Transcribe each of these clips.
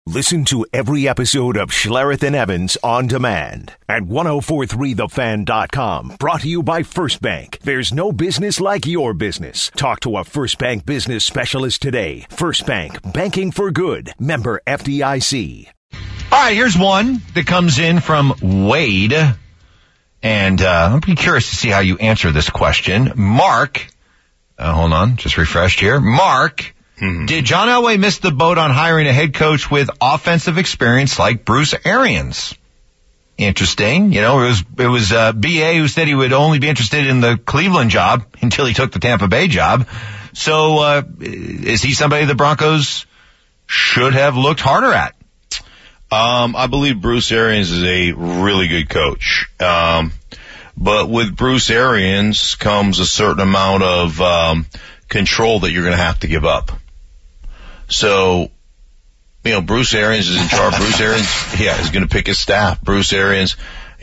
Listen to every episode of Schlereth and Evans on demand at 1043thefan.com. Brought to you by First Bank. There's no business like your business. Talk to a First Bank business specialist today. First Bank, banking for good. Member FDIC. All right, here's one that comes in from Wade. And I'm pretty curious to see how you answer this question. Mark, hold on, just refreshed here. Mark, did John Elway miss the boat on hiring a head coach with offensive experience like Bruce Arians? Interesting. You know, it was BA who said he would only be interested in the Cleveland job until he took the Tampa Bay job. So is he somebody the Broncos should have looked harder at? I believe Bruce Arians is a really good coach. But with Bruce Arians comes a certain amount of control that you're going to have to give up. So, you know, Bruce Arians is in charge. Bruce Arians, is going to pick his staff. Bruce Arians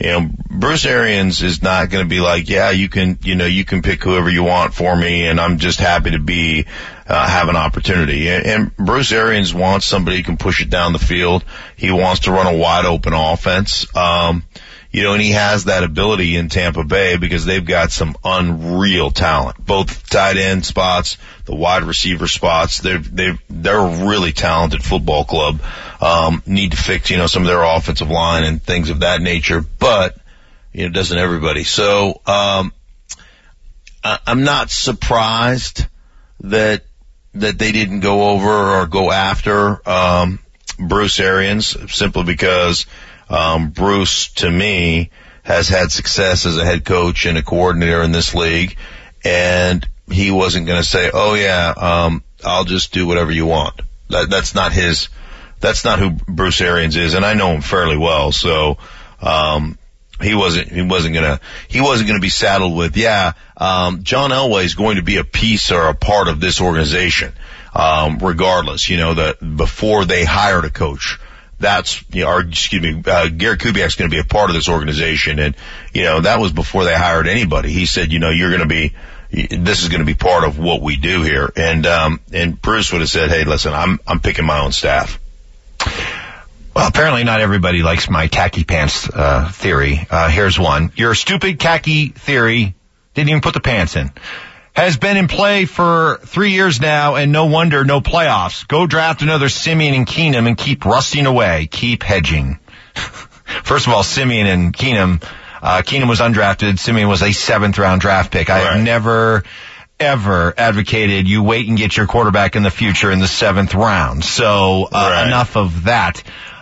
is not going to be like, you can pick whoever you want for me, and I'm just happy to have an opportunity. And Bruce Arians wants somebody who can push it down the field. He wants to run a wide open offense. And he has that ability in Tampa Bay because they've got some unreal talent, both tight end spots, the wide receiver spots. They're a really talented football club. Need to fix, some of their offensive line and things of that nature, but, doesn't everybody. So, I'm not surprised that they didn't go over or go after, Bruce Arians simply because, Bruce, to me, has had success as a head coach and a coordinator in this league, and he wasn't going to say, I'll just do whatever you want. That's not who Bruce Arians is, and I know him fairly well, so, he wasn't going to be saddled with, John Elway is going to be a piece or a part of this organization, regardless, that before they hired a coach. Gary Kubiak's going to be a part of this organization. And, that was before they hired anybody. He said, this is going to be part of what we do here. And Bruce would have said, hey, listen, I'm picking my own staff. Well, apparently not everybody likes my khaki pants, theory. Here's one. Your stupid khaki theory didn't even put the pants in. Has been in play for 3 years now, and no wonder, no playoffs. Go draft another Simeon and Keenum and keep rusting away. Keep hedging. First of all, Simeon and Keenum, Keenum was undrafted. Simeon was a 7th-round draft pick. I have never, ever advocated you wait and get your quarterback in the future in the 7th round. So, enough of that.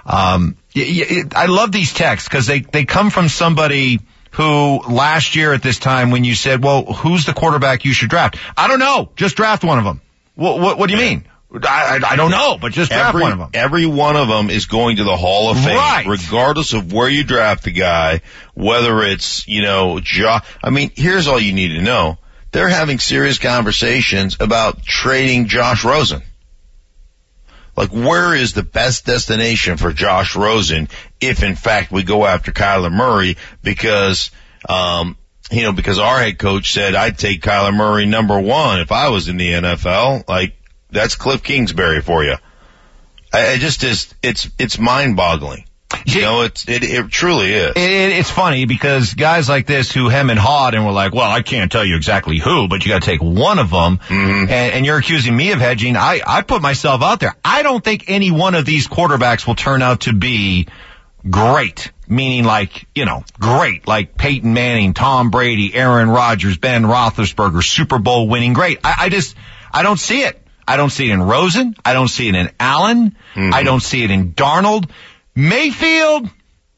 I love these texts because they come from somebody who last year at this time when you said, well, who's the quarterback you should draft? I don't know. Just draft one of them. What do you mean? I don't know, but just draft one of them. Every one of them is going to the Hall of Fame, regardless of where you draft the guy, whether it's, here's all you need to know. They're having serious conversations about trading Josh Rosen. Like, where is the best destination for Josh Rosen if, in fact, we go after Kyler Murray? Because our head coach said I'd take Kyler Murray number 1 if I was in the NFL. Like, that's Cliff Kingsbury for you. It's mind-boggling. It truly is. It's funny because guys like this who hem and hawed and were like, well, I can't tell you exactly who, but you got to take one of them. Mm-hmm. And you're accusing me of hedging. I put myself out there. I don't think any one of these quarterbacks will turn out to be great, meaning great, like Peyton Manning, Tom Brady, Aaron Rodgers, Ben Roethlisberger, Super Bowl winning great. I don't see it. I don't see it in Rosen. I don't see it in Allen. Mm-hmm. I don't see it in Darnold. Mayfield,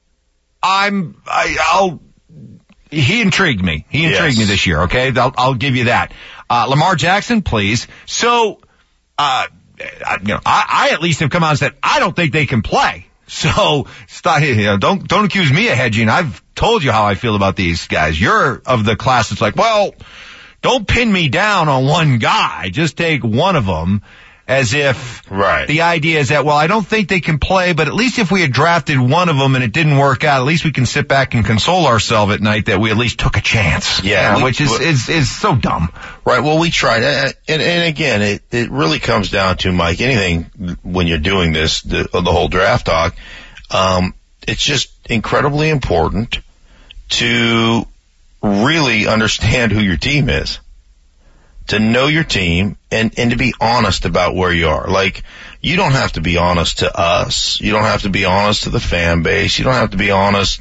he intrigued me. He intrigued me this year, okay? I'll give you that. Lamar Jackson, please. So, I at least have come out and said, I don't think they can play. So, don't accuse me of hedging. I've told you how I feel about these guys. You're of the class that's like, well, don't pin me down on one guy. Just take one of them. as if Right. the idea is that, well, I don't think they can play, but at least if we had drafted one of them and it didn't work out, at least we can sit back and console ourselves at night that we at least took a chance. Yeah, which is so dumb. Right. Well, we tried. And again, it really comes down to, Mike, anything when you're doing this, the whole draft talk, it's just incredibly important to really understand who your team is, to know your team and to be honest about where you are. Like, you don't have to be honest to us. You don't have to be honest to the fan base. You don't have to be honest,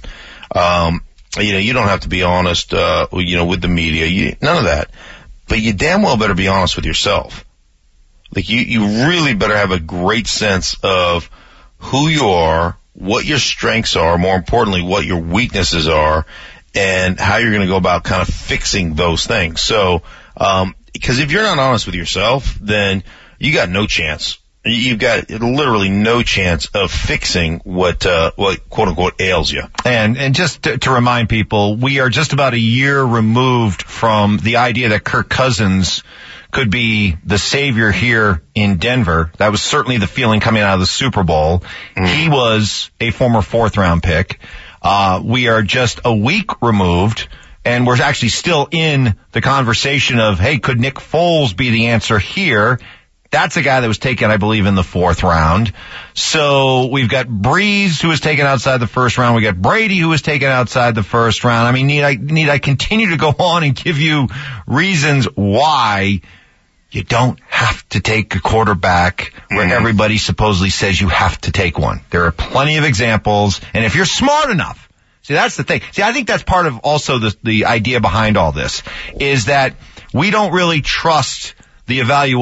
you don't have to be honest, with the media. None of that. But you damn well better be honest with yourself. Like, you really better have a great sense of who you are, what your strengths are, more importantly, what your weaknesses are, and how you're going to go about kind of fixing those things. So, because if you're not honest with yourself, then you got no chance. You've got literally no chance of fixing what quote unquote ails you. And just to remind people, we are just about a year removed from the idea that Kirk Cousins could be the savior here in Denver. That was certainly the feeling coming out of the Super Bowl. He was a former 4th round pick. We are just a week removed, and we're actually still in the conversation of, hey, could Nick Foles be the answer here? That's a guy that was taken, I believe, in the 4th round. So we've got Breeze, who was taken outside the 1st round. We got Brady, who was taken outside the 1st round. I mean, need I continue to go on and give you reasons why you don't have to take a quarterback where everybody supposedly says you have to take one? There are plenty of examples, and if you're smart enough, see, that's the thing. See, I think that's part of also the idea behind all this, is that we don't really trust the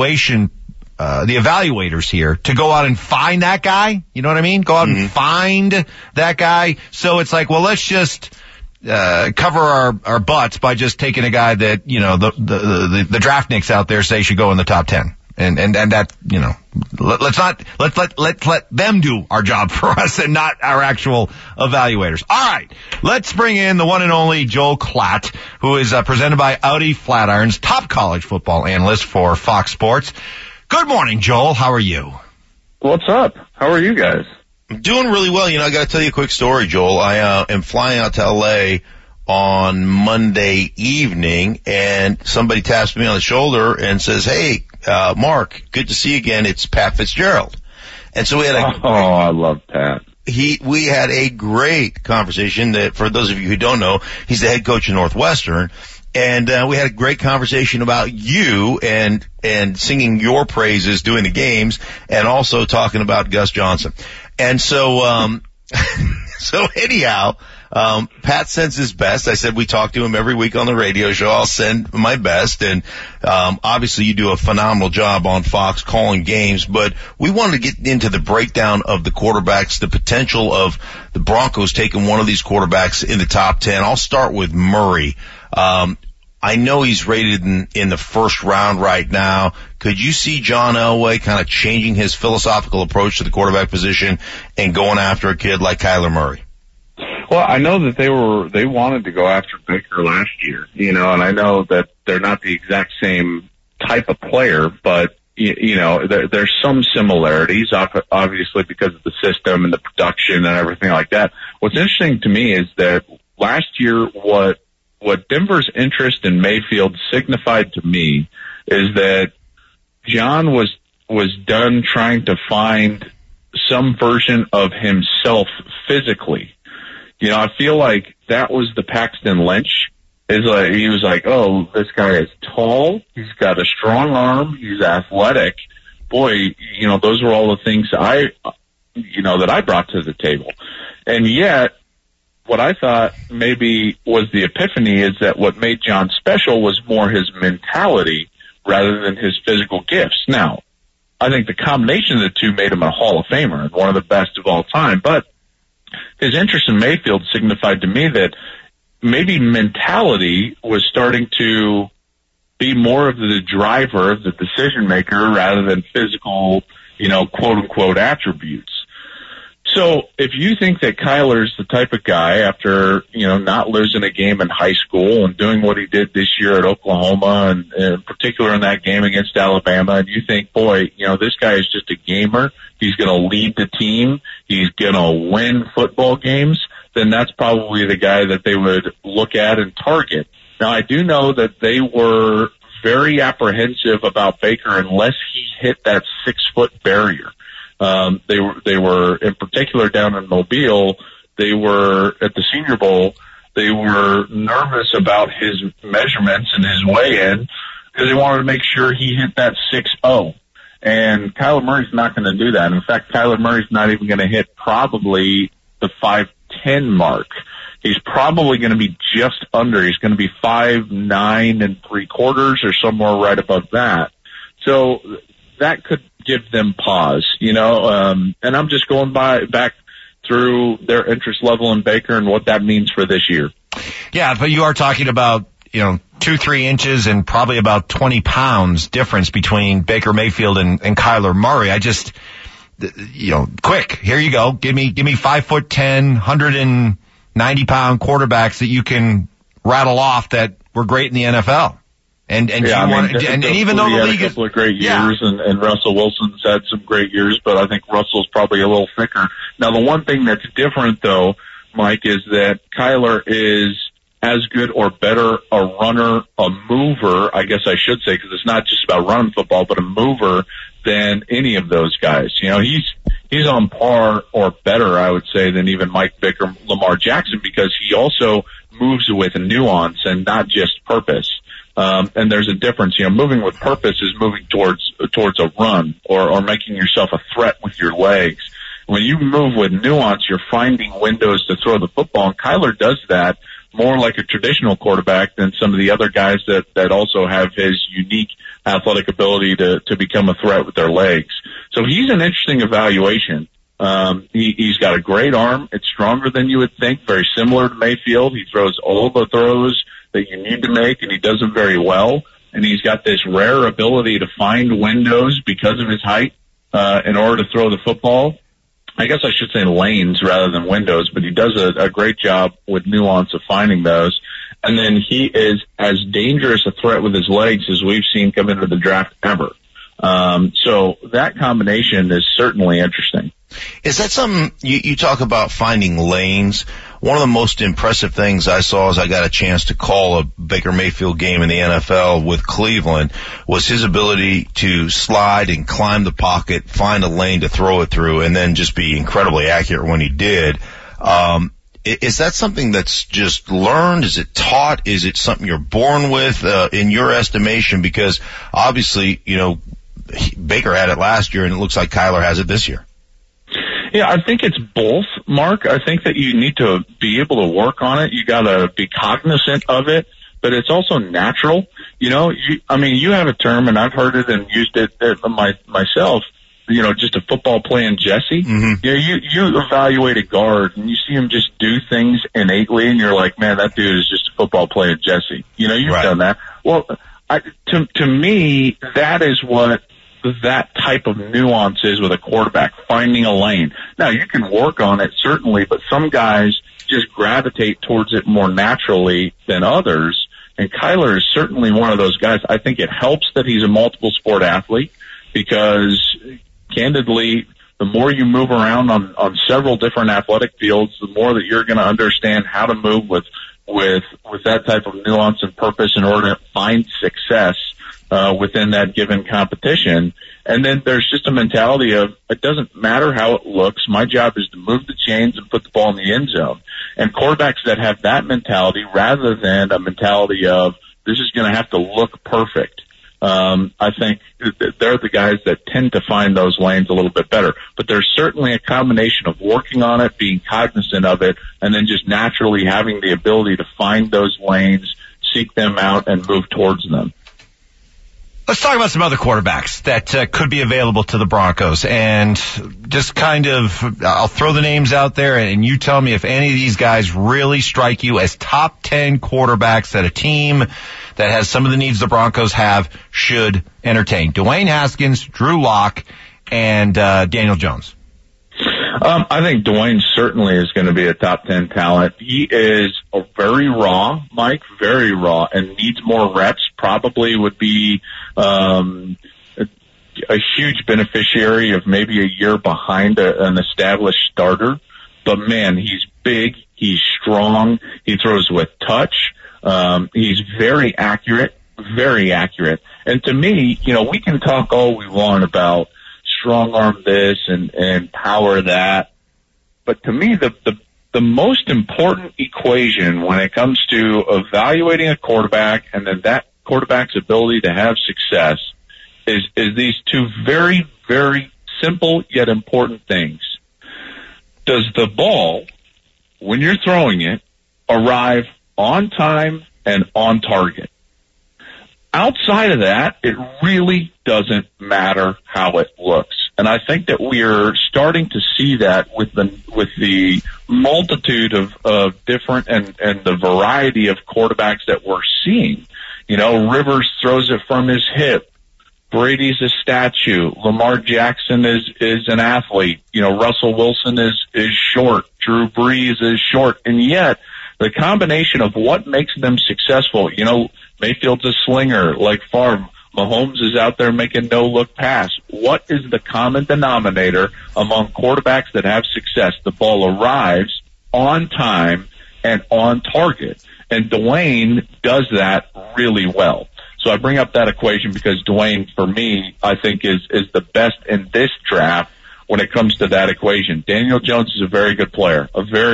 evaluators here to go out and find that guy. You know what I mean? Go out and find that guy. So it's like, well, let's just cover our butts by just taking a guy that, the draftniks out there say should go in the top 10. And that, let's let them do our job for us and not our actual evaluators. All right. Let's bring in the one and only Joel Klatt, who is presented by Audi Flatirons, top college football analyst for Fox Sports. Good morning, Joel. How are you? What's up? How are you guys? I'm doing really well. I got to tell you a quick story, Joel. I am flying out to L.A. on Monday evening, and somebody taps me on the shoulder and says, hey, Mark, good to see you again. It's Pat Fitzgerald. And so we had I love Pat. We had a great conversation that, for those of you who don't know, he's the head coach of Northwestern. And we had a great conversation about you and singing your praises during the games, and also talking about Gus Johnson. And so anyhow, Pat sends his best. I said we talk to him every week on the radio show. I'll send my best. And obviously you do a phenomenal job on Fox calling games, but we wanted to get into the breakdown of the quarterbacks, the potential of the Broncos taking one of these quarterbacks in the top 10. I'll start with Murray. I know he's rated in the 1st round right now. Could you see John Elway kind of changing his philosophical approach to the quarterback position and going after a kid like Kyler Murray? Well, I know that they wanted to go after Baker last year, and I know that they're not the exact same type of player, but there's some similarities, obviously, because of the system and the production and everything like that. What's interesting to me is that last year, what Denver's interest in Mayfield signified to me is that John was done trying to find some version of himself physically. I feel like that was the Paxton Lynch. He was like, oh, this guy is tall, he's got a strong arm, he's athletic. Boy, those were all the things that I brought to the table. And yet, what I thought maybe was the epiphany is that what made John special was more his mentality rather than his physical gifts. Now, I think the combination of the two made him a Hall of Famer and one of the best of all time, but his interest in Mayfield signified to me that maybe mentality was starting to be more of the driver, the decision maker, rather than physical, quote unquote attributes. So if you think that Kyler's the type of guy, after, not losing a game in high school and doing what he did this year at Oklahoma, and in particular in that game against Alabama, and you think, boy, this guy is just a gamer, he's going to lead the team, he's going to win football games, then that's probably the guy that they would look at and target. Now, I do know that they were very apprehensive about Baker unless he hit that 6-foot barrier. They were in particular down in Mobile. They were at the Senior Bowl. They were nervous about his measurements and his weigh-in because they wanted to make sure he hit that 6.0. And Kyler Murray's not going to do that. In fact, Kyler Murray's not even going to hit probably the 5'10" mark. He's probably going to be just under. He's going to be 5'9 3/4 or somewhere right above that. So that could give them pause, and I'm just going back through their interest level in Baker and what that means for this year. Yeah, but you are talking about, 2-3 inches and probably about 20 pounds difference between Baker Mayfield and Kyler Murray. I just, quick, here you go. Give me 5'10", 190-pound quarterbacks that you can rattle off that were great in the NFL. And even though the league had a couple of great years, and Russell Wilson's had some great years, but I think Russell's probably a little thicker. Now, the one thing that's different, though, Mike, is that Kyler is as good or better a runner, a mover, I guess I should say, because it's not just about running football, but a mover than any of those guys. He's on par or better, I would say, than even Mike Vick or Lamar Jackson, because he also moves with nuance and not just purpose. And there's a difference. Moving with purpose is moving towards a run or making yourself a threat with your legs. When you move with nuance, you're finding windows to throw the football, and Kyler does that more like a traditional quarterback than some of the other guys that also have his unique athletic ability to become a threat with their legs. So he's an interesting evaluation. He's got a great arm. It's stronger than you would think, very similar to Mayfield. He throws all the throws that you need to make, and he does them very well. And he's got this rare ability to find windows because of his height in order to throw the football. I guess I should say lanes rather than windows, but he does a great job with nuance of finding those. And then he is as dangerous a threat with his legs as we've seen come into the draft ever. So that combination is certainly interesting. Is that something you talk about finding lanes? One of the most impressive things I saw as I got a chance to call a Baker Mayfield game in the NFL with Cleveland was his ability to slide and climb the pocket, find a lane to throw it through, and then just be incredibly accurate when he did. Is that something that's just learned? Is it taught? Is it something you're born with, in your estimation? Because obviously, Baker had it last year, and it looks like Kyler has it this year. Yeah, I think it's both, Mark. I think that you need to be able to work on it. You got to be cognizant of it, but it's also natural. You have a term, and I've heard it and used it myself. Just a football playing Jesse. Mm-hmm. You evaluate a guard and you see him just do things innately, and you're like, man, that dude is just a football playing Jesse. You've right. done that. Well, to me, that is what that type of nuance is with a quarterback, finding a lane. Now, you can work on it, certainly, but some guys just gravitate towards it more naturally than others, and Kyler is certainly one of those guys. I think it helps that he's a multiple sport athlete because, candidly, the more you move around on several different athletic fields, the more that you're going to understand how to move with that type of nuance and purpose in order to find success within that given competition. And then there's just a mentality of, it doesn't matter how it looks. My job is to move the chains and put the ball in the end zone. And quarterbacks that have that mentality rather than a mentality of, this is going to have to look perfect, I think they're the guys that tend to find those lanes a little bit better. But there's certainly a combination of working on it, being cognizant of it, and then just naturally having the ability to find those lanes, seek them out, and move towards them. Let's talk about some other quarterbacks that could be available to the Broncos, and just I'll throw the names out there, and you tell me if any of these guys really strike you as top 10 quarterbacks that a team that has some of the needs the Broncos have should entertain. Dwayne Haskins, Drew Lock, and Daniel Jones. I think Dwayne certainly is going to be a top 10 talent. He is very raw, Mike, very raw, and needs more reps. Probably would be a huge beneficiary of maybe a year behind an established starter. But, man, he's big, he's strong, he throws with touch, he's very accurate. And to me, we can talk all we want about strong arm this and power that. But to me, the most important equation when it comes to evaluating a quarterback and then that quarterback's ability to have success is these two very, very simple yet important things. Does the ball, when you're throwing it, arrive on time and on target? Outside of that, it really doesn't matter how it looks. And I think that we are starting to see that with the multitude of different and the variety of quarterbacks that we're seeing. Rivers throws it from his hip. Brady's a statue. Lamar Jackson is an athlete. Russell Wilson is short. Drew Brees is short. And yet, the combination of what makes them successful, Mayfield's a slinger like Favre. Mahomes is out there making no-look pass. What is the common denominator among quarterbacks that have success? The ball arrives on time and on target. And Dwayne does that really well. So I bring up that equation because Dwayne, for me, I think is the best in this draft when it comes to that equation. Daniel Jones is a very good player.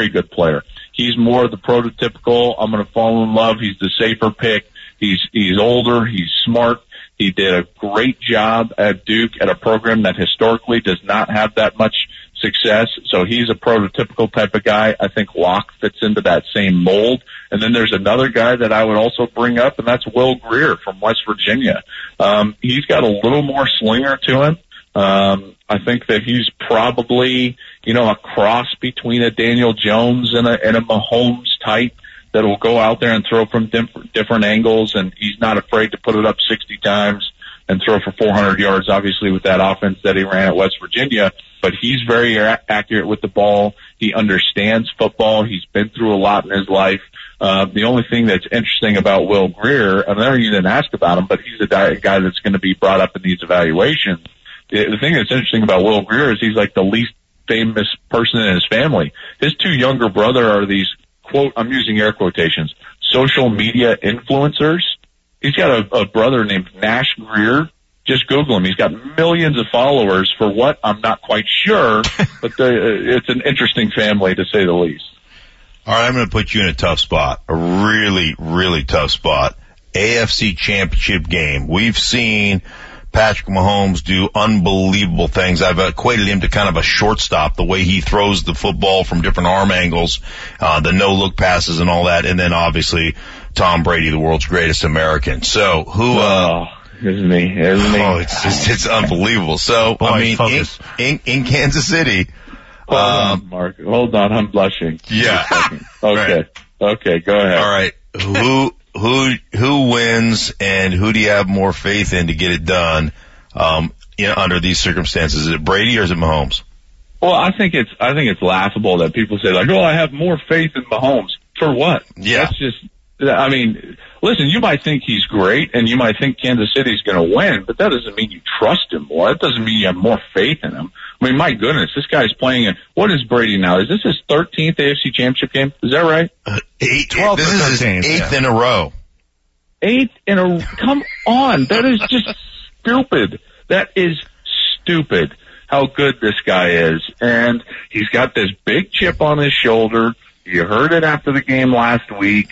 He's more the prototypical, I'm going to fall in love. He's the safer pick. He's older. He's smart. He did a great job at Duke at a program that historically does not have that much success. So he's a prototypical type of guy. I think Locke fits into that same mold. And then there's another guy that I would also bring up, and that's Will Grier from West Virginia. He's got a little more slinger to him. I think that he's probably, a cross between a Daniel Jones and a Mahomes type that will go out there and throw from different angles, and he's not afraid to put it up 60 times and throw for 400 yards, obviously, with that offense that he ran at West Virginia. But he's very accurate with the ball. He understands football. He's been through a lot in his life. The only thing that's interesting about Will Grier, I know you didn't ask about him, but he's a guy that's going to be brought up in these evaluations. The thing that's interesting about Will Grier is he's like the least famous person in his family. His two younger brother are these, quote, I'm using air quotations, social media influencers. He's got a brother named Nash Grier. Just Google him. He's got millions of followers. For what? I'm not quite sure, but it's an interesting family to say the least. All right, I'm going to put you in a tough spot, a really, really tough spot. AFC Championship game. We've seen Patrick Mahomes do unbelievable things. I've equated him to kind of a shortstop, the way he throws the football from different arm angles, the no-look passes and all that, and then obviously Tom Brady, the world's greatest American. So who... Isn't he? Oh, it's unbelievable. So, Boy, in Kansas City... Hold on, Mark. Hold on, I'm blushing. Yeah. Okay. Right. Okay, go ahead. All right. Who wins, and who do you have more faith in to get it done under these circumstances? Is it Brady or is it Mahomes? Well, I think it's laughable that people say, like, I have more faith in Mahomes. For what? Yeah. That's just, listen, you might think he's great and you might think Kansas City's going to win, but that doesn't mean you trust him more. That doesn't mean you have more faith in him. I mean, my goodness, this guy's playing in, what is Brady now? Is this his 13th AFC Championship game? Is that right? 12th. This is his 8th in a row. 8th in a row. Come on. That is just stupid. That is stupid how good this guy is. And he's got this big chip on his shoulder. You heard it after the game last week.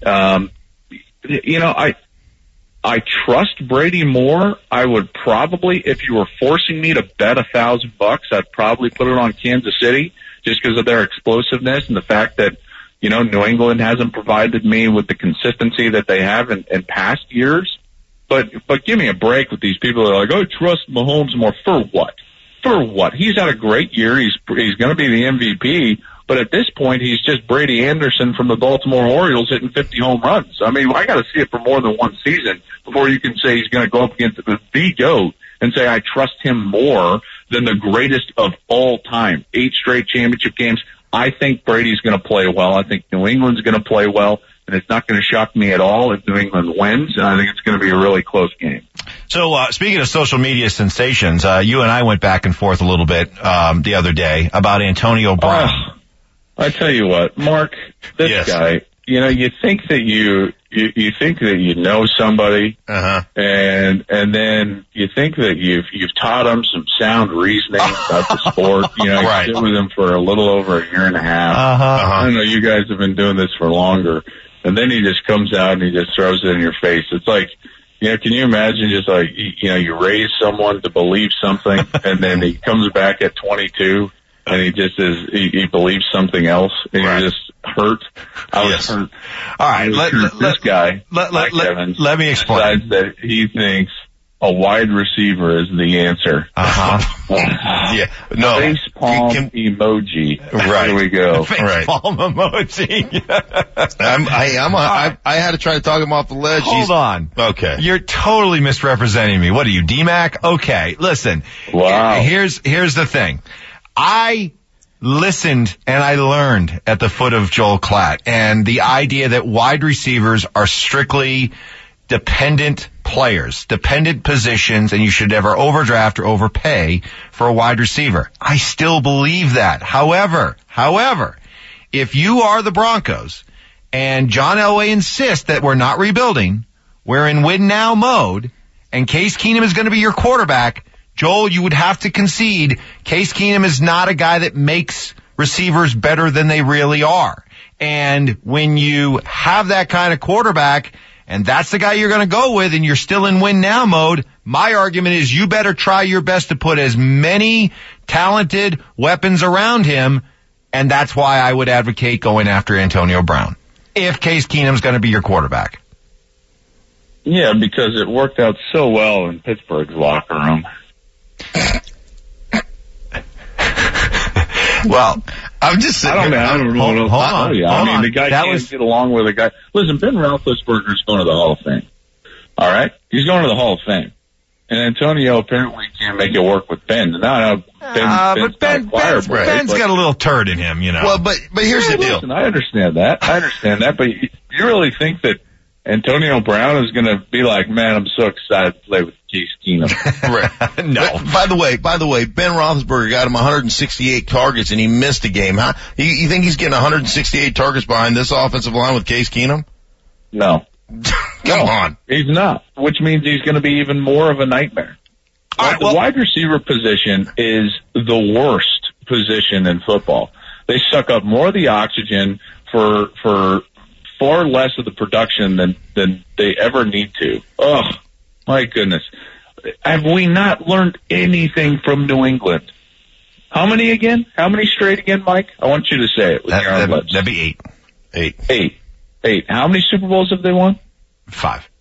I trust Brady more. I would probably, if you were forcing me to bet $1,000, I'd probably put it on Kansas City just because of their explosiveness and the fact that, New England hasn't provided me with the consistency that they have in past years. But give me a break with these people that are like, trust Mahomes more. For what? For what? He's had a great year. He's going to be the MVP. But at this point, he's just Brady Anderson from the Baltimore Orioles hitting 50 home runs. I mean, I got to see it for more than one season before you can say he's going to go up against the GOAT and say I trust him more than the greatest of all time. 8 straight championship games. I think Brady's going to play well. I think New England's going to play well. And it's not going to shock me at all if New England wins. And I think it's going to be a really close game. So, speaking of social media sensations, you and I went back and forth a little bit, the other day about Antonio Brown. I tell you what, Mark, this guy, you think that you think that you know somebody, and then you think that you've taught him some sound reasoning about the sport. You sit with him for a little over a year and a half. I know you guys have been doing this for longer, and then he just comes out and he just throws it in your face. It's like, can you imagine just like, you raise someone to believe something, and then he comes back at 22. And he just he believes something else, and you're just hurt. I was hurt. All right, this guy, Evans, let me explain. Decides that he thinks a wide receiver is the answer. No. Face palm emoji. Right. Here we go. Face palm emoji. I had to try to talk him off the ledge. Hold on. Okay. You're totally misrepresenting me. What are you, D-Mac? Okay, listen. Wow. Here's the thing. I listened and I learned at the foot of Joel Klatt, and the idea that wide receivers are strictly dependent players, dependent positions, and you should never overdraft or overpay for a wide receiver. I still believe that. However, if you are the Broncos and John Elway insists that we're not rebuilding, we're in win now mode, and Case Keenum is going to be your quarterback, Joel, you would have to concede Case Keenum is not a guy that makes receivers better than they really are. And when you have that kind of quarterback, and that's the guy you're going to go with, and you're still in win now mode, my argument is you better try your best to put as many talented weapons around him, and that's why I would advocate going after Antonio Brown, if Case Keenum's going to be your quarterback. Yeah, because it worked out so well in Pittsburgh's locker room. Well, I'm just saying. I don't know what else to tell you. I mean, the guy can't get along with a guy. Listen, Ben Roethlisberger's going to the Hall of Fame. All right? He's going to the Hall of Fame. And Antonio apparently can't make it work with Ben. Ben's got a little turd in him, Well, but here's the deal. Listen, I understand that. But you really think that Antonio Brown is going to be like, man, I'm so excited to play with Case Keenum. Right. No. By the way, Ben Roethlisberger got him 168 targets and he missed a game. Huh? You think he's getting 168 targets behind this offensive line with Case Keenum? No. Come on. He's not, which means he's going to be even more of a nightmare. The wide receiver position is the worst position in football. They suck up more of the oxygen for far less of the production than they ever need to. Oh, my goodness. Have we not learned anything from New England? How many again? How many straight again, Mike? I want you to say it with your own lips. That'd be 8. 8. How many Super Bowls have they won? 5.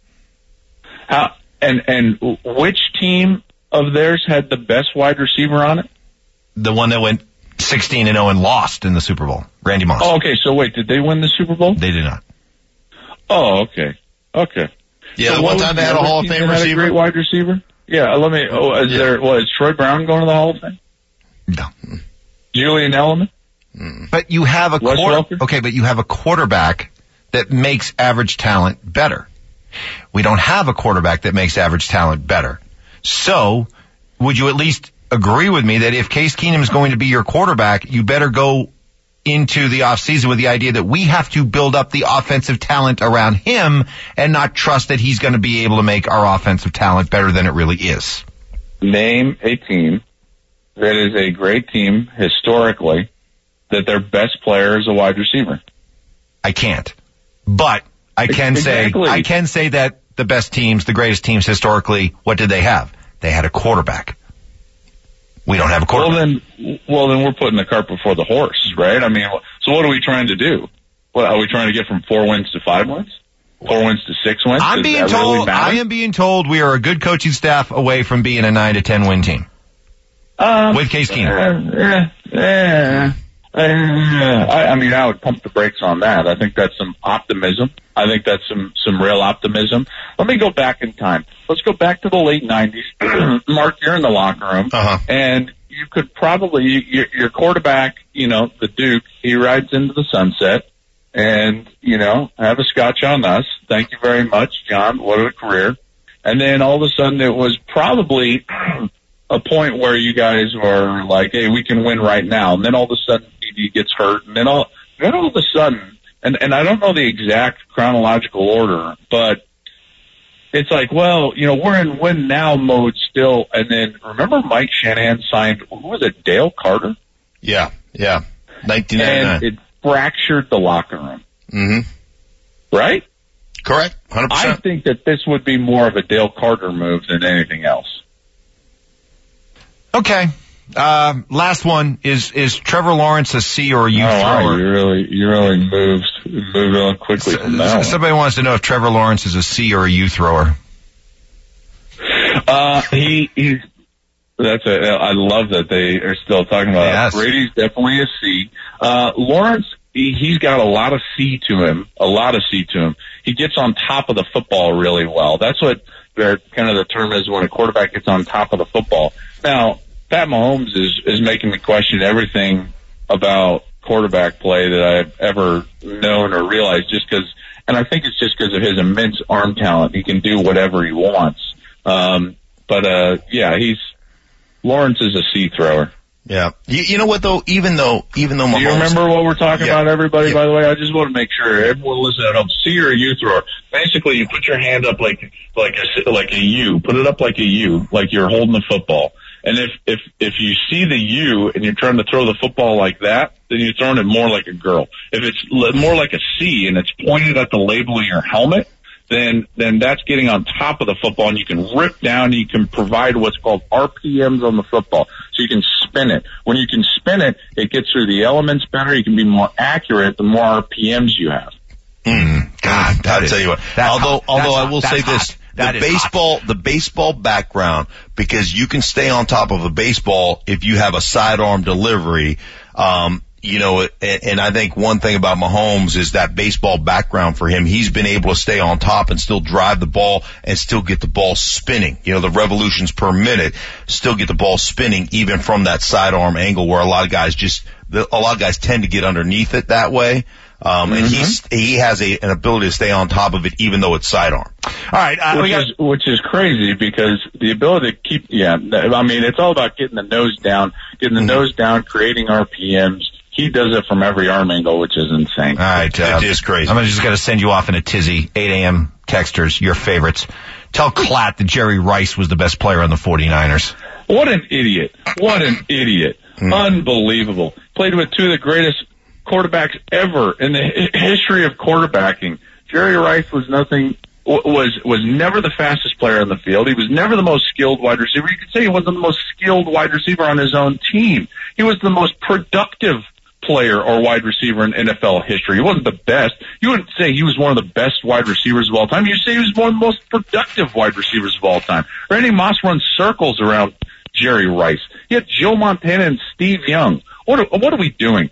And which team of theirs had the best wide receiver on it? The one that went 16-0 and lost in the Super Bowl. Randy Moss. Oh, okay. So wait, did they win the Super Bowl? They did not. Oh, okay. Yeah, so the one time they had a Hall of Fame receiver. A great wide receiver? Yeah, is Troy Brown going to the Hall of Fame? No. Julian Edelman? But you have a quarterback that makes average talent better. We don't have a quarterback that makes average talent better. So, would you at least agree with me that if Case Keenum is going to be your quarterback, you better go into the offseason with the idea that we have to build up the offensive talent around him and not trust that he's going to be able to make our offensive talent better than it really is? Name a team that is a great team historically that their best player is a wide receiver. I can't. But I can say that the best teams, the greatest teams historically, what did they have? They had a quarterback. We don't have a quarterback. Well, then we're putting the cart before the horse, right? I mean, so what are we trying to do? What are we trying to get from 4 wins to 5 wins? 4 wins to 6 wins? I am being told we are a good coaching staff away from being a 9 to 10 win team. With Case Keenum. I mean, I would pump the brakes on that. I think that's some optimism. I think that's some real optimism. Let me go back in time. Let's go back to the late 90s. Mark, you're in the locker room, and you could probably, your quarterback, the Duke, he rides into the sunset and, have a scotch on us. Thank you very much, John. What a career. And then all of a sudden it was probably a point where you guys were like, hey, we can win right now. And then all of a sudden PD gets hurt. And then all of a sudden, and I don't know the exact chronological order, but it's like, well, we're in win now mode still. And then remember Mike Shanahan signed, who was it, Dale Carter? Yeah. 1999. And it fractured the locker room. Mm-hmm. Right? Correct. 100%. I think that this would be more of a Dale Carter move than anything else. Okay. Last one is Trevor Lawrence a C or a U thrower? Wow, you really moved on quickly from that one. Somebody wants to know if Trevor Lawrence is a C or a U thrower. He's I love that they are still talking about it. Yes. Brady's definitely a C. Lawrence, he's got a lot of C to him. He gets on top of the football really well. That's what kind of the term is when a quarterback gets on top of the football. Now, Pat Mahomes is making me question everything about quarterback play that I've ever known or realized and I think it's just because of his immense arm talent. He can do whatever he wants. Lawrence is a C thrower. Yeah. You know what though? Even though Mahomes. Do you remember what we're talking about, everybody? Yeah. By the way, I just want to make sure everyone listening at home, C or a U thrower. Basically, you put your hand up like a U. Put it up like a U, like you're holding the football. And if you see the U and you're trying to throw the football like that, then you're throwing it more like a girl. If it's more like a C and it's pointed at the label of your helmet, then that's getting on top of the football, and you can rip down, and you can provide what's called RPMs on the football. So you can spin it. When you can spin it, it gets through the elements better. You can be more accurate the more RPMs you have. God, I'll tell you what. Although I will say this. The baseball background, because you can stay on top of a baseball if you have a sidearm delivery. And I think one thing about Mahomes is that baseball background for him. He's been able to stay on top and still drive the ball and still get the ball spinning. The revolutions per minute, still get the ball spinning even from that sidearm angle where a lot of guys tend to get underneath it that way. And he has an ability to stay on top of it even though it's sidearm. All right. Which is crazy because the ability to keep, it's all about getting the nose down, creating RPMs. He does it from every arm angle, which is insane. All right. It is crazy. I'm just going to send you off in a tizzy. 8 a.m. texters, your favorites. Tell Klatt that Jerry Rice was the best player on the 49ers. What an idiot. Unbelievable. Played with two of the greatest quarterbacks ever in the history of quarterbacking. Jerry Rice was never the fastest player on the field. He was never the most skilled wide receiver. You could say he wasn't the most skilled wide receiver on his own team. He was the most productive player or wide receiver in NFL history. He wasn't the best. You wouldn't say he was one of the best wide receivers of all time. You'd say he was one of the most productive wide receivers of all time. Randy Moss runs circles around Jerry Rice. He had Joe Montana and Steve Young. What are we doing?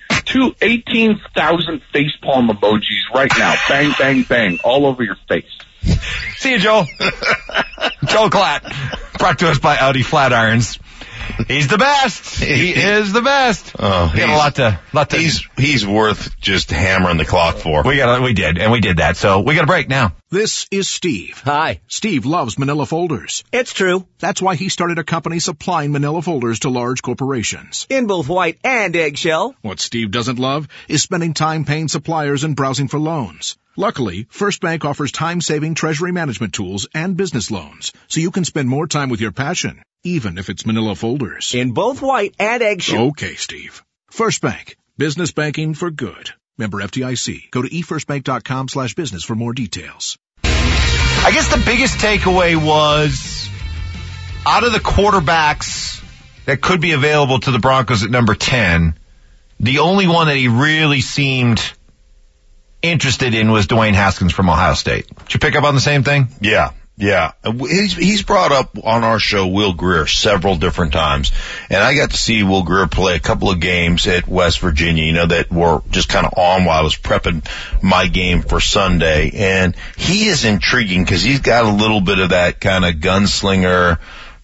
18,000 facepalm emojis right now. Bang, bang, bang, all over your face. See you, Joel. Joel Klatt. Brought to us by Audi Flatirons. He's the best. He is the best. Oh, we got a lot to. He's worth just hammering the clock for. We did that. So we got a break now. This is Steve. Hi. Steve loves manila folders. It's true. That's why he started a company supplying manila folders to large corporations. In both white and eggshell. What Steve doesn't love is spending time paying suppliers and browsing for loans. Luckily, First Bank offers time-saving treasury management tools and business loans, so you can spend more time with your passion, even if it's manila folders. In both white and eggshell. Okay, Steve. First Bank. Business banking for good. Member FDIC. Go to efirstbank.com/business for more details. I guess the biggest takeaway was, out of the quarterbacks that could be available to the Broncos at number 10, the only one that he really seemed interested in was Dwayne Haskins from Ohio State. Did you pick up on the same thing? Yeah. He's brought up on our show Will Grier several different times, and I got to see Will Grier play a couple of games at West Virginia, that were just kind of on while I was prepping my game for Sunday, and he is intriguing because he's got a little bit of that kind of gunslinger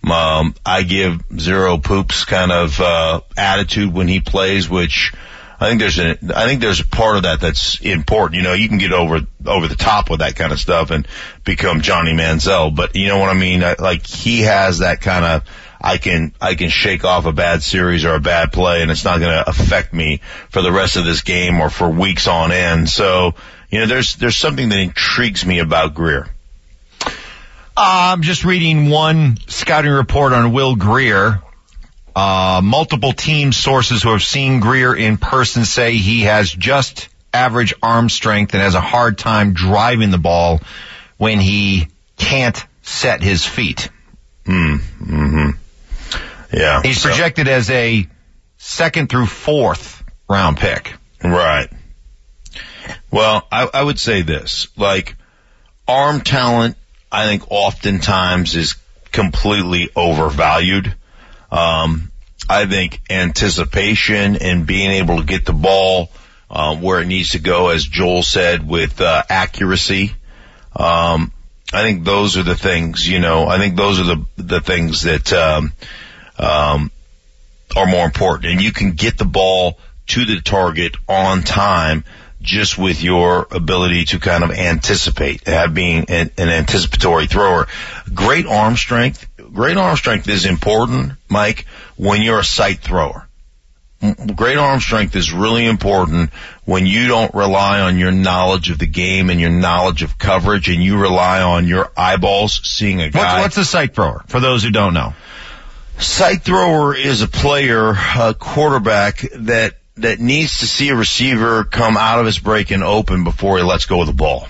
I give zero poops kind of attitude when he plays, which I think there's a part of that that's important. You know, you can get over the top with that kind of stuff and become Johnny Manziel, but you know what I mean? Like, he has that kind of, I can shake off a bad series or a bad play and it's not going to affect me for the rest of this game or for weeks on end. So, you know, there's something that intrigues me about Greer. I'm just reading one scouting report on Will Greer. Multiple team sources who have seen Greer in person say he has just average arm strength and has a hard time driving the ball when he can't set his feet. Mm-hmm. Yeah. He's projected as a 2nd through 4th round pick. Right. Well, I would say this, like, arm talent, I think oftentimes is completely overvalued. I think anticipation and being able to get the ball where it needs to go, as Joel said, with accuracy. I think those are the things, you know, I think those are the things that are more important. And you can get the ball to the target on time just with your ability to kind of anticipate, being an anticipatory thrower. Great arm strength is important, Mike, when you're a sight thrower. Great arm strength is really important when you don't rely on your knowledge of the game and your knowledge of coverage, and you rely on your eyeballs seeing a guy. What's a sight thrower, for those who don't know? Sight thrower is a player, a quarterback that needs to see a receiver come out of his break and open before he lets go of the ball.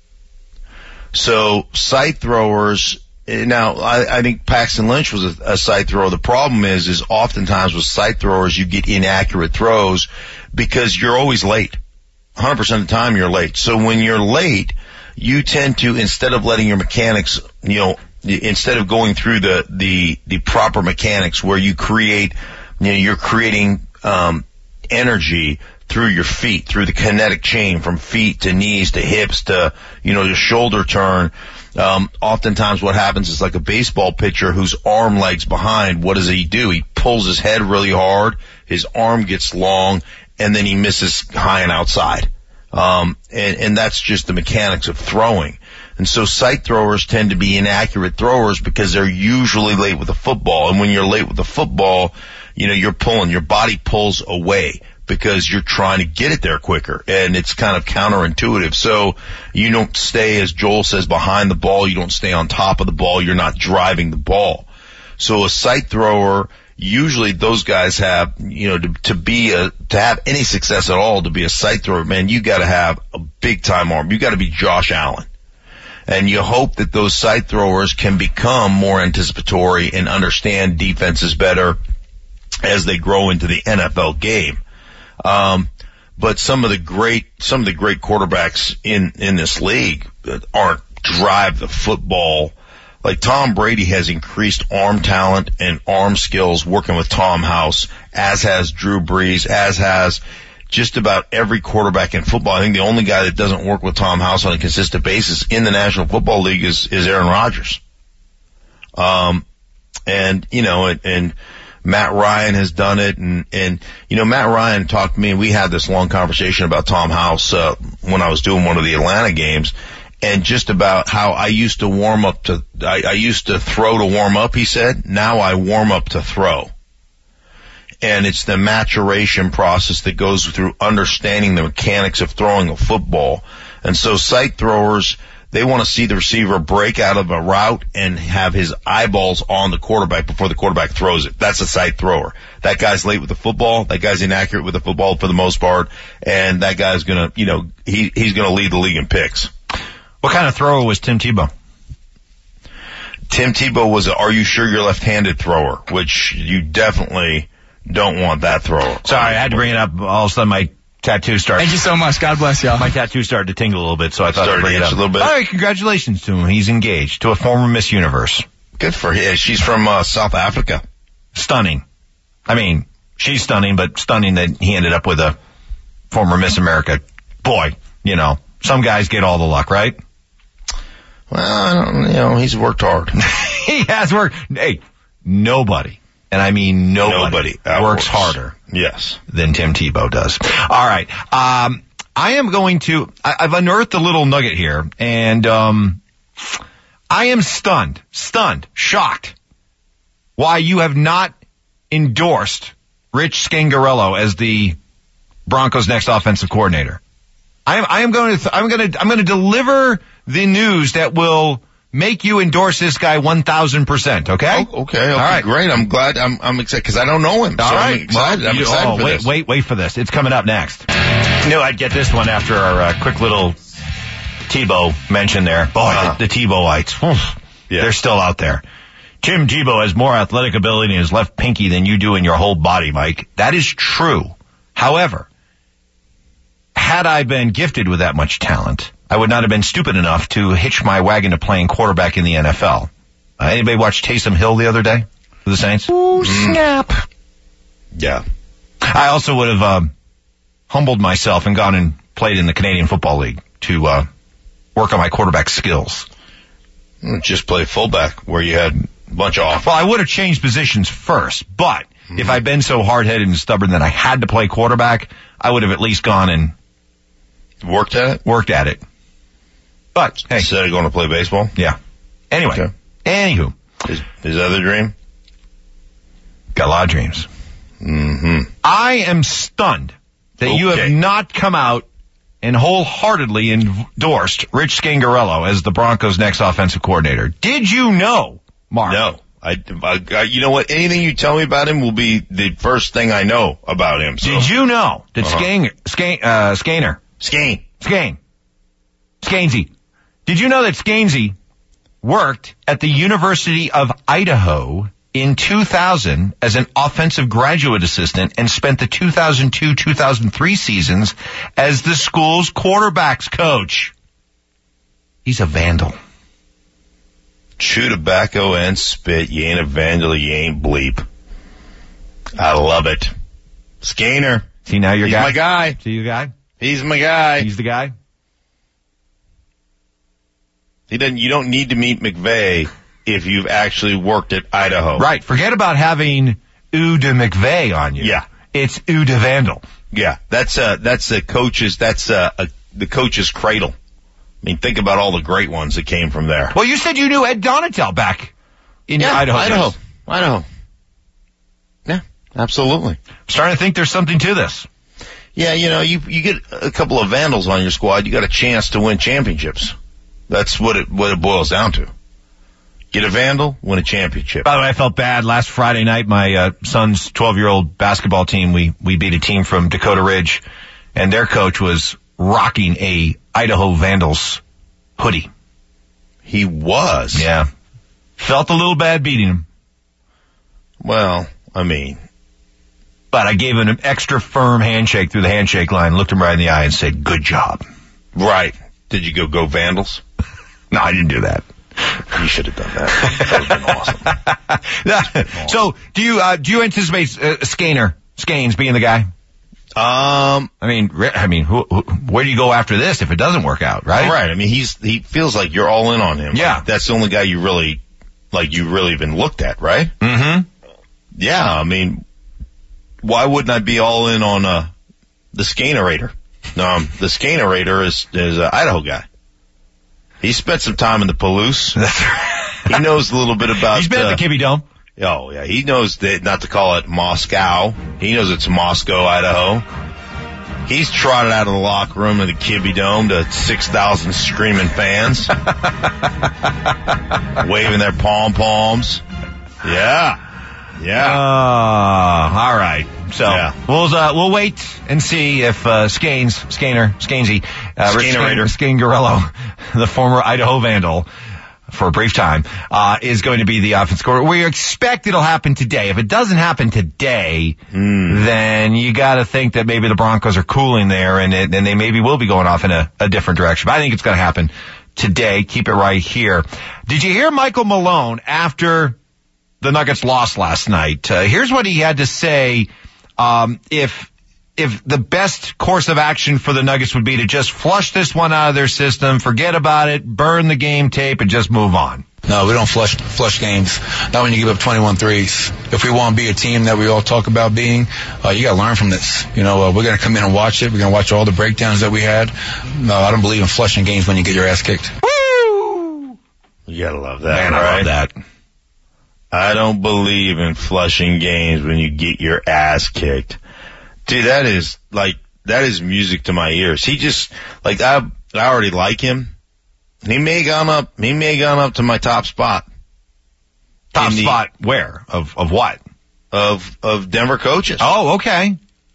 So sight throwers, now I think Paxton Lynch was a sight thrower. The problem is oftentimes with sight throwers you get inaccurate throws because you're always late. 100% of the time you're late. So when you're late, you tend to, instead of letting your mechanics, you know, instead of going through the proper mechanics where you create, you know, you're creating energy through your feet, through the kinetic chain from feet to knees to hips to, you know, the shoulder turn. Oftentimes what happens is, like a baseball pitcher whose arm lags behind, what does he do? He pulls his head really hard, his arm gets long, and then he misses high and outside. And that's just the mechanics of throwing. And so sight throwers tend to be inaccurate throwers because they're usually late with the football. And when you're late with the football, you know, your body pulls away because you're trying to get it there quicker, and it's kind of counterintuitive. So you don't stay, as Joel says, behind the ball. You don't stay on top of the ball. You're not driving the ball. So a sight thrower, usually those guys have, you know, to have any success at all, to be a sight thrower, man, you got to have a big time arm. You got to be Josh Allen. And you hope that those sight throwers can become more anticipatory and understand defenses better as they grow into the NFL game. But some of the great quarterbacks in this league aren't drive the football. Like Tom Brady has increased arm talent and arm skills working with Tom House, as has Drew Brees, as has just about every quarterback in football. I think the only guy that doesn't work with Tom House on a consistent basis in the National Football League is Aaron Rodgers. And, you know, and Matt Ryan has done it, and you know, Matt Ryan talked to me, and we had this long conversation about Tom House when I was doing one of the Atlanta games, and just about how I used to I used to throw to warm up, he said. Now I warm up to throw. And it's the maturation process that goes through understanding the mechanics of throwing a football. And so sight throwers, they want to see the receiver break out of a route and have his eyeballs on the quarterback before the quarterback throws it. That's a sight thrower. That guy's late with the football. That guy's inaccurate with the football for the most part. And that guy's going to, you know, he's going to lead the league in picks. What kind of thrower was Tim Tebow? Tim Tebow was are you sure you're left-handed thrower, which you definitely don't want that thrower. Sorry, I had to bring it up. All of a sudden my tattoo started. Thank you so much. God bless y'all. My tattoo started to tingle a little bit, so I thought I'd bring it up. A little bit. All right, congratulations to him. He's engaged to a former Miss Universe. Good for him. She's from South Africa. Stunning. I mean, she's stunning, but stunning that he ended up with a former Miss America. Boy, you know, some guys get all the luck, right? Well, I don't, you know, he's worked hard. He has worked. Hey, nobody, and I mean nobody works harder than Tim Tebow does. All right. I am going to, I've unearthed a little nugget here, and I am stunned, shocked why you have not endorsed Rich Scangarello as the Broncos' next offensive coordinator. I'm going to deliver the news that will make you endorse this guy 1,000%. Okay? Okay. All right. Great. I'm glad. I'm excited because I don't know him. All right. I'm excited for this. Wait for this. It's coming up next. Knew I'd get this one after our quick little Tebow mention there. Boy, the Tebowites. They're still out there. Tim Tebow has more athletic ability in his left pinky than you do in your whole body, Mike. That is true. However, had I been gifted with that much talent, I would not have been stupid enough to hitch my wagon to playing quarterback in the NFL. Anybody watch Taysom Hill the other day for the Saints? Ooh, snap. Yeah. I also would have humbled myself and gone and played in the Canadian Football League to work on my quarterback skills. Just play fullback where you had a bunch of offense. Well, I would have changed positions first, but if I'd been so hard-headed and stubborn that I had to play quarterback, I would have at least gone and worked at it. But, hey. Instead of going to play baseball? Yeah. Anyway. Okay. Anywho. His other dream? Got a lot of dreams. Mm-hmm. I am stunned that you have not come out and wholeheartedly endorsed Rich Scangarello as the Broncos' next offensive coordinator. Did you know, Mark? No. I you know what? Anything you tell me about him will be the first thing I know about him. So. Did you know that Scainsey. Did you know that Scainsey worked at the University of Idaho in 2000 as an offensive graduate assistant and spent the 2002-2003 seasons as the school's quarterbacks coach? He's a vandal. Chew tobacco and spit. You ain't a vandal. You ain't bleep. I love it. Skaner. See, now you're He's my guy. See you guy? He's my guy. He's the guy? You don't need to meet McVay if you've actually worked at Idaho. Right. Forget about having Uda McVay on you. Yeah. It's Uda Vandal. Yeah. That's the coach's cradle. I mean, think about all the great ones that came from there. Well, you said you knew Ed Donatel back in your Idaho. Idaho. Yeah, absolutely. I'm starting to think there's something to this. Yeah, you get a couple of vandals on your squad, you got a chance to win championships. That's what it boils down to. Get a vandal, win a championship. By the way, I felt bad. Last Friday night, my son's 12-year-old basketball team, we beat a team from Dakota Ridge, and their coach was rocking a Idaho Vandals hoodie. He was? Yeah. Felt a little bad beating him. Well, I mean. But I gave him an extra firm handshake through the handshake line, looked him right in the eye and said, good job. Right. Did you go Vandals? No, I didn't do that. You should have done that. That would have been awesome. So, do you anticipate Scaines being the guy? I mean, where do you go after this if it doesn't work out, right? Right. I mean, he feels like you're all in on him. Yeah. Like, that's the only guy you really been looked at, right? Mm-hmm. Yeah. I mean, why wouldn't I be all in on, the Scanerator? The Scanerator is an Idaho guy. He spent some time in the Palouse. He knows a little bit about. He's been at the Kibbe Dome. Oh yeah, he knows that not to call it Moscow. He knows it's Moscow, Idaho. He's trotted out of the locker room of the Kibbe Dome to 6,000 screaming fans, waving their pom-poms. Yeah. All right. So we'll wait and see if Scainsey, Scangarello, the former Idaho Vandal, for a brief time, is going to be the offensive coordinator. We expect it'll happen today. If it doesn't happen today, then you got to think that maybe the Broncos are cooling there, and they maybe will be going off in a different direction. But I think it's going to happen today. Keep it right here. Did you hear Michael Malone after the Nuggets lost last night? Here's what he had to say. If if the best course of action for the Nuggets would be to just flush this one out of their system, forget about it, burn the game tape, and just move on. No, we don't flush games. Not when you give up 21 threes. If we want to be a team that we all talk about being, you got to learn from this. We're going to come in and watch it. We're going to watch all the breakdowns that we had. No, I don't believe in flushing games when you get your ass kicked. Woo! You got to love that, Man, right? I love that. I don't believe in flushing games when you get your ass kicked. Dude, that is music to my ears. He just, I already like him. He may have gone up to my top spot. Top spot where? Of what? Of Denver coaches. Oh, okay.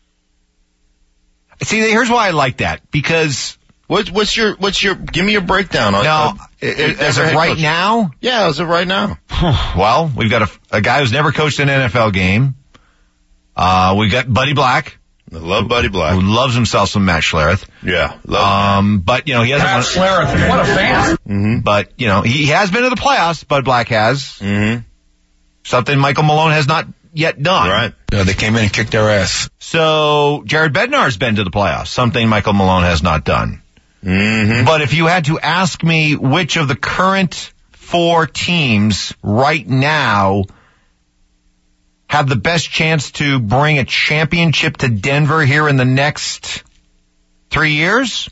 See, here's why I like that, because what's your give me your breakdown on now, as of right now? Yeah, as of right now. Well, we've got a guy who's never coached an NFL game. We've got Buddy Black. I love Buddy Black. Who loves himself some Matt Schlereth. Yeah, love him. But, he hasn't Matt Schlereth, what a fan. Mm-hmm. But, he has been to the playoffs, Bud Black has. Mm-hmm. Something Michael Malone has not yet done. Right. They came in and kicked their ass. So, Jared Bednar's been to the playoffs, something Michael Malone has not done. Mm-hmm. But if you had to ask me which of the current 4 teams right now have the best chance to bring a championship to Denver here in the next 3 years,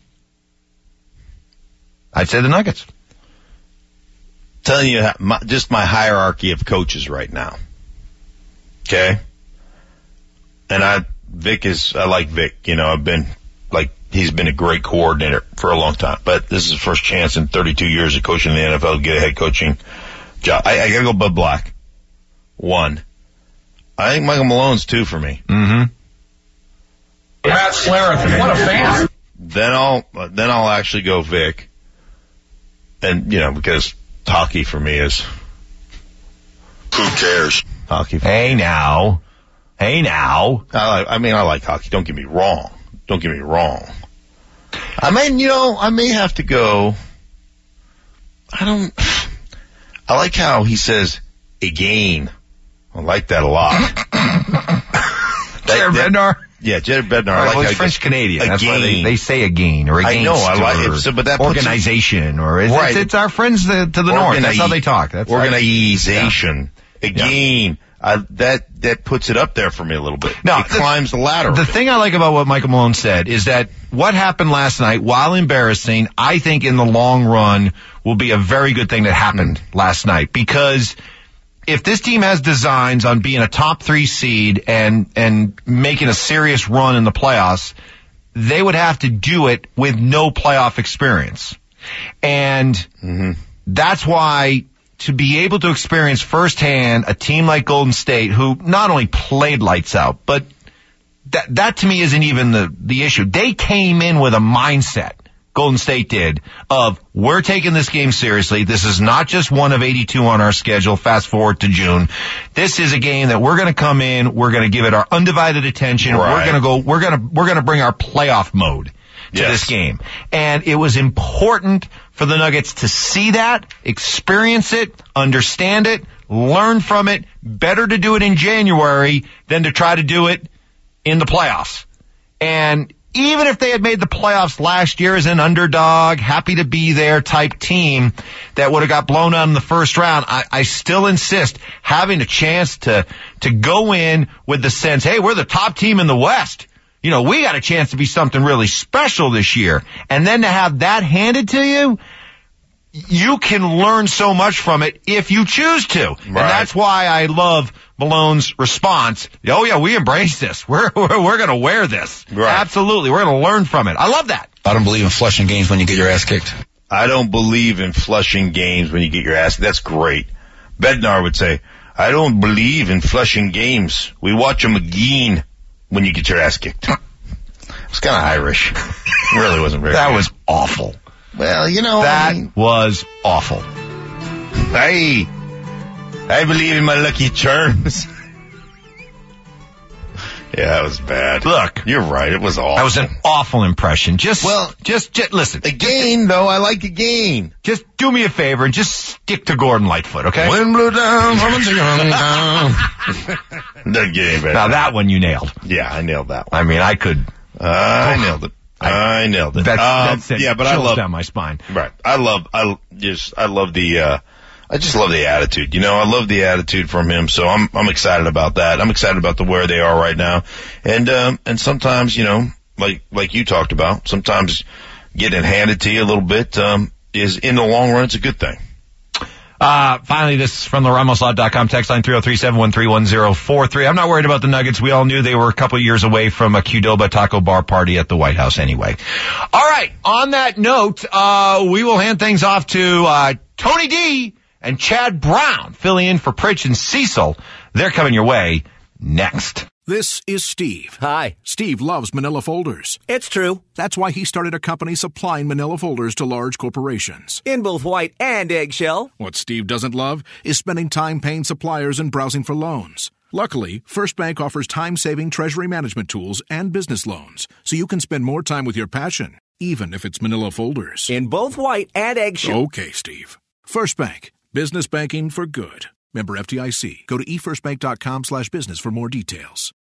I'd say the Nuggets. Telling you just my hierarchy of coaches right now. Okay? And I like Vic. I've been, he's been a great coordinator for a long time. But this is his first chance in 32 years of coaching in the NFL to get a head coaching job. I gotta go Bud Black. 1. I think Michael Malone's 2 for me. Mm-hmm. Matt Schlereth, what a fan. Then I'll actually go Vic. And, because hockey for me is, who cares? Hockey. Hey now. I like hockey. Don't get me wrong. I may have to go. I like how he says again. I like that a lot. Jared Bednar? Yeah, Jared Bednar. Right, I like it's French Canadian. That's why they say again or against. I know. I like it. But that organization it's our friends to the north. That's how they talk. That's organization. Yeah. Again. That puts it up there for me a little bit. Now, it climbs the ladder. The thing I like about what Michael Malone said is that what happened last night, while embarrassing, I think in the long run will be a very good thing that happened last night, because if this team has designs on being a top 3 seed and making a serious run in the playoffs, they would have to do it with no playoff experience. And that's why, to be able to experience firsthand a team like Golden State, who not only played lights out, but that to me isn't even the issue. They came in with a mindset, Golden State did, of we're taking this game seriously. This is not just one of 82 on our schedule. Fast forward to June. This is a game that we're going to come in. We're going to give it our undivided attention. Right. We're going to bring our playoff mode to this game. And it was important for the Nuggets to see that, experience it, understand it, learn from it. Better to do it in January than to try to do it in the playoffs. And even if they had made the playoffs last year as an underdog, happy to be there type team that would have got blown out in the first round, I still insist having a chance to go in with the sense, hey, we're the top team in the West. We got a chance to be something really special this year. And then to have that handed to you, you can learn so much from it if you choose to. Right. And that's why I love Malone's response. Oh yeah, we embrace this. We're going to wear this. Right. Absolutely. We're going to learn from it. I love that. I don't believe in flushing games when you get your ass kicked. I don't believe in flushing games when you get your ass. That's great. Bednar would say, I don't believe in flushing games. We watch them again when you get your ass kicked. It's kind of Irish. It really wasn't very That good. was awful. Well, that was awful. I believe in my lucky charms. Yeah, that was bad. Look. You're right. It was awful. That was an awful impression. Just listen. Again, though, I like again. Just do me a favor and just stick to Gordon Lightfoot, okay? Wind blew down from a young town. The game, man. Now that one you nailed. Yeah, I nailed that one. I mean, I could. I nailed it. I nailed it. That's it. Yeah, but Chills I love down my spine. Right. I just love the attitude. You know, I love the attitude from him. So I'm excited about that. I'm excited about where they are right now. And sometimes, you know, like you talked about, sometimes getting handed to you a little bit, is in the long run, it's a good thing. Finally, this is from the RamosLaw.com text line 303-713-1043. I'm not worried about the Nuggets. We all knew they were a couple of years away from a Qdoba taco bar party at the White House anyway. All right. On that note, we will hand things off to, Tony D and Chad Brown filling in for Pritch and Cecil. They're coming your way next. This is Steve. Hi. Steve loves manila folders. It's true. That's why he started a company supplying manila folders to large corporations. In both white and eggshell. What Steve doesn't love is spending time paying suppliers and browsing for loans. Luckily, First Bank offers time-saving treasury management tools and business loans, so you can spend more time with your passion, even if it's manila folders. In both white and eggshell. Okay, Steve. First Bank. Business banking for good. Member FDIC. Go to efirstbank.com/business for more details.